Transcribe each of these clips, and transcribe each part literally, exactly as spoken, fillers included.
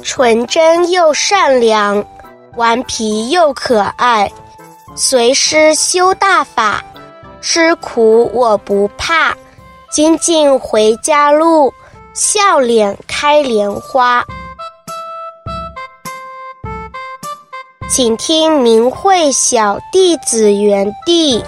纯真又善良，顽皮又可爱。随师修大法，吃苦我不怕。精进回家路，笑脸开莲花。请听明慧小弟子园地。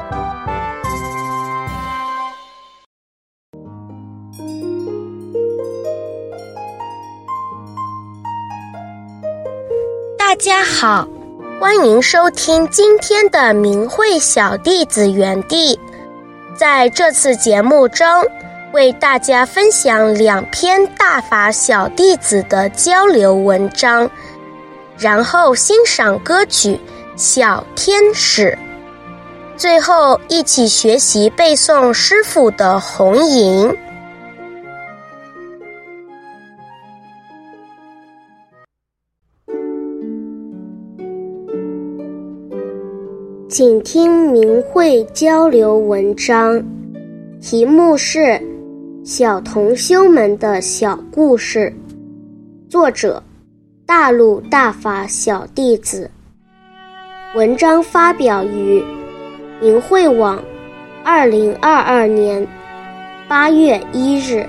大家好，欢迎收听今天的明慧小弟子园地。在这次节目中，为大家分享两篇大法小弟子的交流文章，然后欣赏歌曲《小天使》，最后一起学习背诵师父的红吟。请听明慧交流文章，题目是小同修们的小故事，作者大陆大法小弟子。文章发表于明慧网二零二二年八月一日。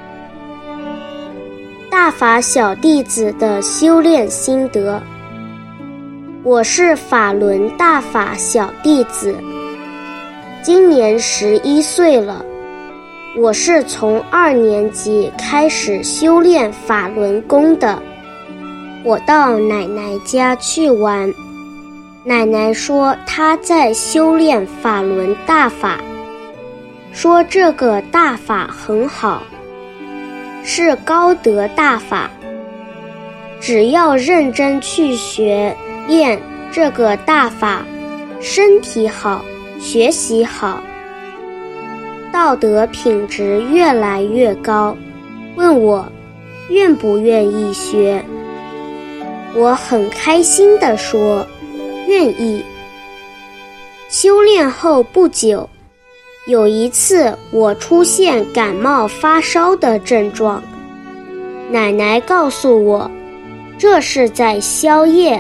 大法小弟子的修炼心得。我是法轮大法小弟子，今年十一岁了。我是从二年级开始修炼法轮功的。我到奶奶家去玩，奶奶说她在修炼法轮大法，说这个大法很好，是高德大法，只要认真去学练这个大法，身体好，学习好，道德品质越来越高。问我愿不愿意学，我很开心地说愿意。修炼后不久，有一次我出现感冒发烧的症状，奶奶告诉我这是在消业，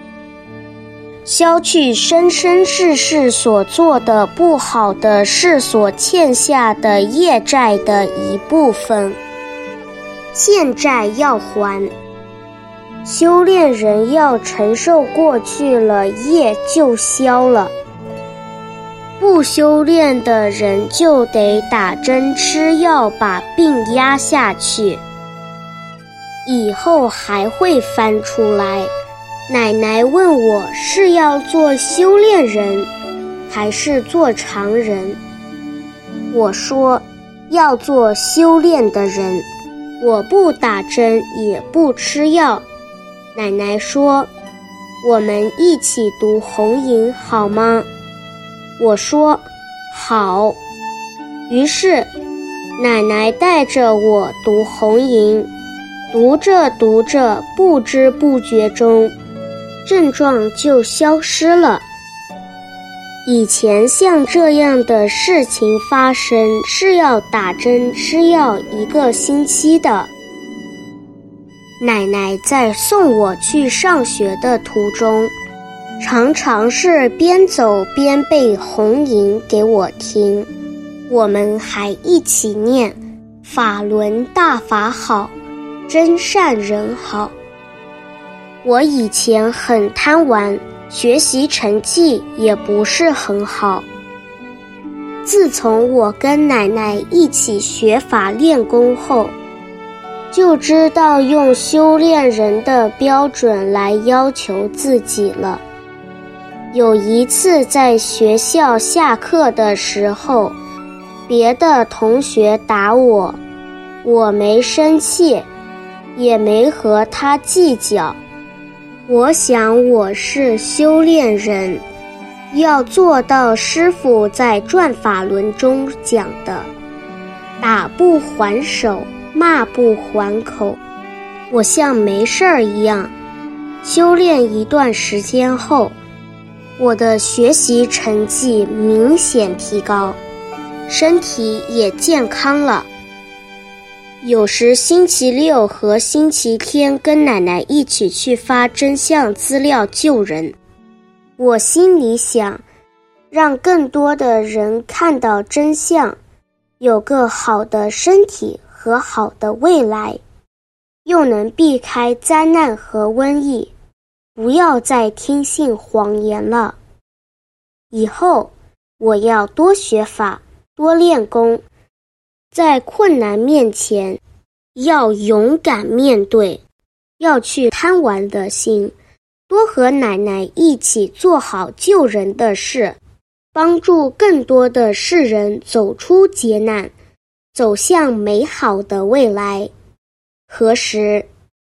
消去生生世世所做的不好的事所欠下的业债的一部分，欠债要还，修炼人要承受过去了，业就消了。不修炼的人就得打针吃药把病压下去，以后还会翻出来。奶奶问我是要做修炼人还是做常人，我说要做修炼的人，我不打针也不吃药。奶奶说我们一起读红吟好吗？我说好。于是奶奶带着我读红吟，读着读着，不知不觉中症状就消失了。以前像这样的事情发生是要打针吃药一个星期的。奶奶在送我去上学的途中，常常是边走边背红吟给我听，我们还一起念法轮大法好，真善人好。我以前很贪玩，学习成绩也不是很好。自从我跟奶奶一起学法练功后，就知道用修炼人的标准来要求自己了。有一次在学校下课的时候，别的同学打我，我没生气，也没和他计较。我想我是修炼人，要做到师父在转法轮中讲的打不还手，骂不还口。我像没事儿一样，修炼一段时间后，我的学习成绩明显提高，身体也健康了。 有时星期六和星期天跟奶奶一起去发真相资料救人。我心里想，让更多的人看到真相，有个好的身体和好的未来，又能避开灾难和瘟疫，不要再听信谎言了。以后我要多学法，多练功，在困难面前要勇敢面对，要去贪玩的心，多和奶奶一起做好救人的事，帮助更多的世人走出劫难，走向美好的未来。何时？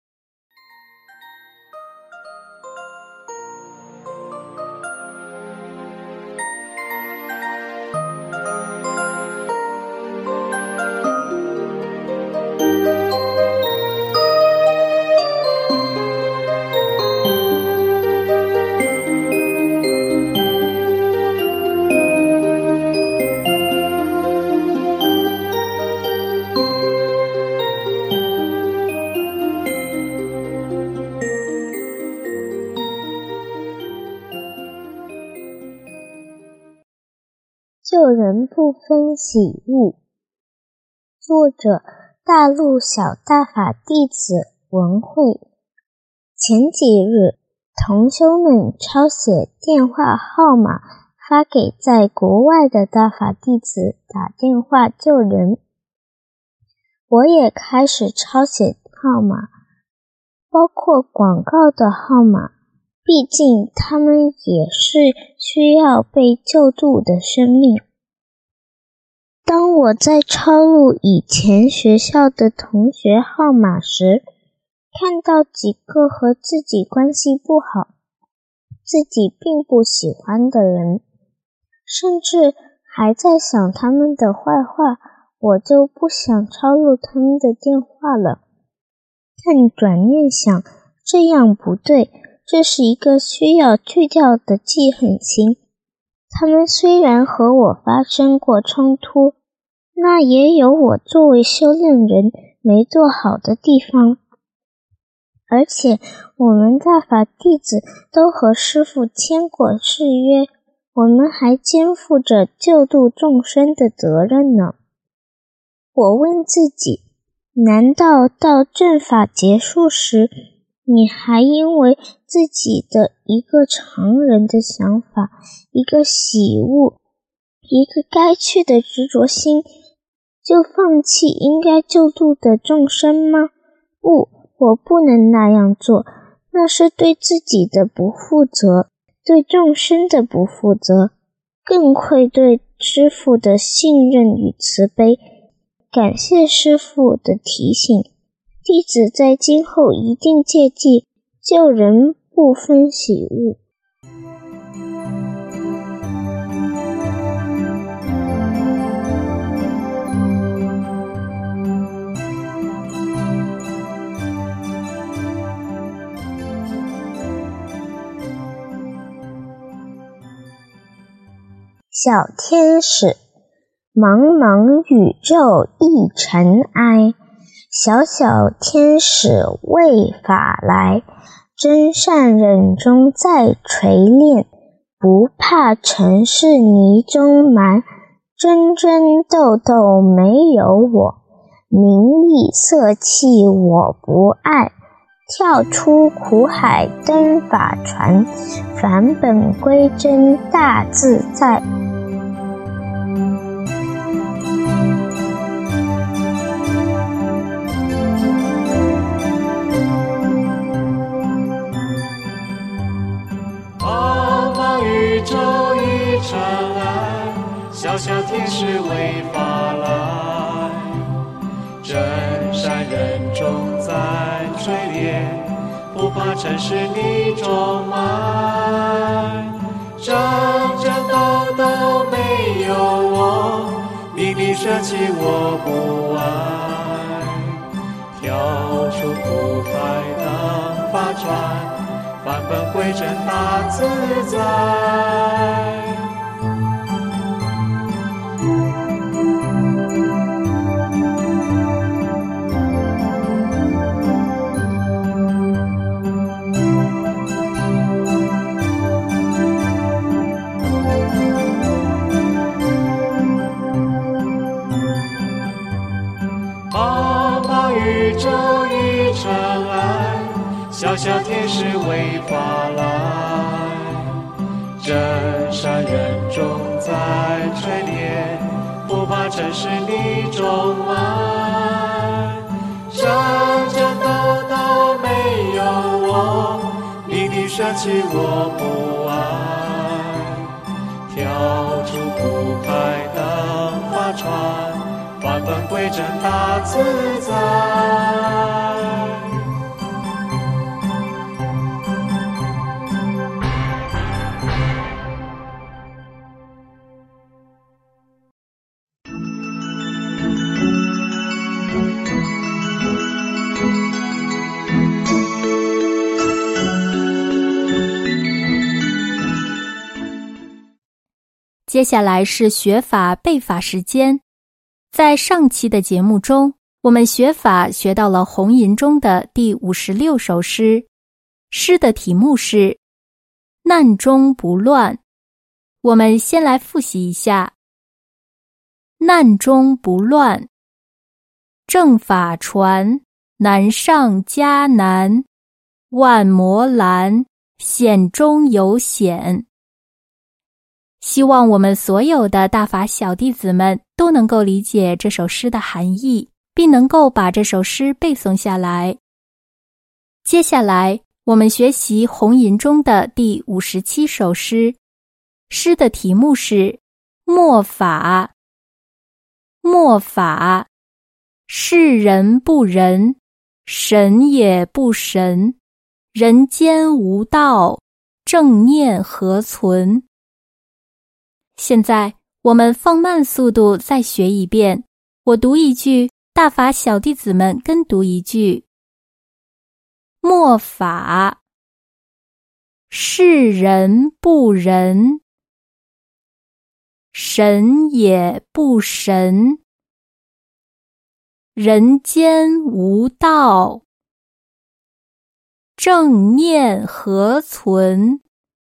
救人不分喜恶。作者：大陆小大法弟子文慧。前几日，同修们抄写电话号码发给在国外的大法弟子打电话救人。我也开始抄写号码，包括广告的号码，毕竟他们也是需要被救助的生命。当我在抄录以前学校的同学号码时，看到几个和自己关系不好、自己并不喜欢的人，甚至还在想他们的坏话，我就不想抄录他们的电话了。但转念想，这样不对，这是一个需要去掉的记恨心。他们虽然和我发生过冲突，那也有我作为修炼人没做好的地方。而且我们大法弟子都和师父签过誓约，我们还肩负着救度众生的责任呢。我问自己，难道到正法结束时，你还因为自己的一个常人的想法，一个喜恶，一个该去的执着心，就放弃应该救度的众生吗？不，我不能那样做，那是对自己的不负责，对众生的不负责，更愧对师父的信任与慈悲。感谢师父的提醒，弟子在今后一定切记，救人不分喜恶。小天使，茫茫宇宙一尘埃，小小天使为法来，真善忍中再锤炼，不怕尘世泥中埋，争争斗斗没有我，名利色气我不爱，跳出苦海登法船，返本归真大自在。 小小天使为法来，真善人中再锤炼，不怕尘世泥中埋，争争斗斗没有我，名利舍弃我不爱，跳出苦海当法船，返本归真大自在。 下天使为法来，真善人众在垂怜，不怕尘世泥中埋。山山沟沟没有我，命定舍弃我不爱。跳出苦海等法船，返本归真大自在。 接下来是学法背法时间。在上期的节目中，我们学法学到了红吟中的第五十六首诗，诗的题目是难中不乱。我们先来复习一下。难中不乱，正法传，难上加难，万魔拦，险中有险。希望我们所有的大法小弟子们都能够理解这首诗的含义，并能够把这首诗背诵下来。接下来，我们学习红吟中的第五十七首诗，诗的题目是末法。末法，是人不人，神也不神，人间无道，正念何存？现在我们放慢速度再学一遍，我读一句，大法小弟子们跟读一句。末法，是人不人，神也不神，人间无道，正念何存？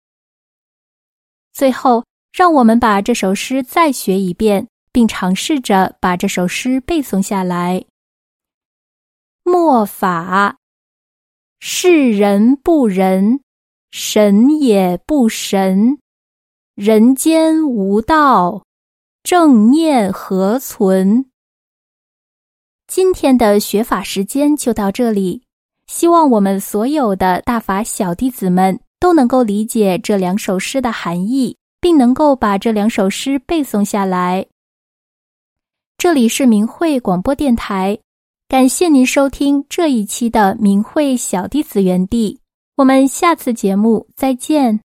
最后，让我们把这首诗再学一遍，并尝试着把这首诗背诵下来。末法，是人不人，神也不神，人间无道，正念何存？今天的学法时间就到这里，希望我们所有的大法小弟子们都能够理解这两首诗的含义，并能够把这两首诗背诵下来。这里是明慧广播电台，感谢您收听这一期的明慧小弟子园地，我们下次节目再见。